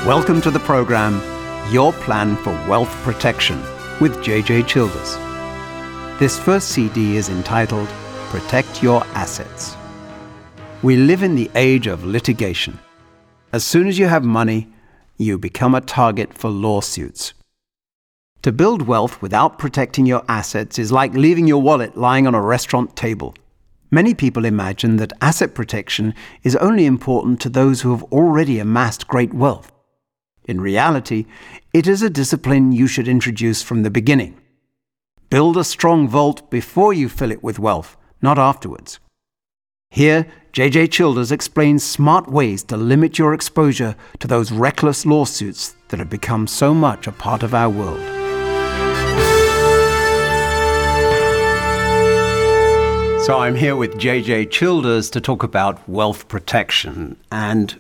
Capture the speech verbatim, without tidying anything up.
Welcome to the program, Your Plan for Wealth Protection with J J Childers. This first C D is entitled Protect Your Assets. We live in the age of litigation. As soon as you have money, you become a target for lawsuits. To build wealth without protecting your assets is like leaving your wallet lying on a restaurant table. Many people imagine that asset protection is only important to those who have already amassed great wealth. In reality, it is a discipline you should introduce from the beginning. Build a strong vault before you fill it with wealth, not afterwards. Here, J J Childers explains smart ways to limit your exposure to those reckless lawsuits that have become so much a part of our world. So I'm here with J J Childers to talk about wealth protection. And